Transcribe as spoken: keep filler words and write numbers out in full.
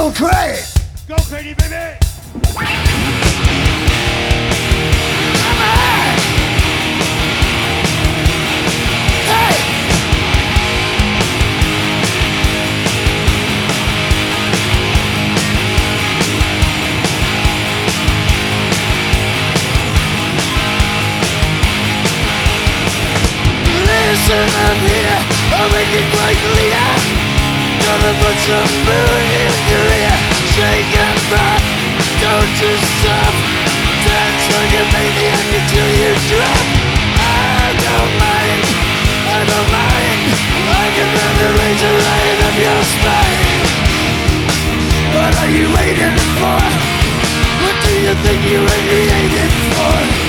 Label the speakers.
Speaker 1: go crazy.
Speaker 2: Go crazy, baby.
Speaker 1: Listen up here, I'll make it quite clear. Gonna put some mood in your ear. Shake and rock, don't you stop. Dance like a maniac until you drop. I don't mind, I don't mind. I can run the razor right up your spine. What are you waiting for? What do you think you were created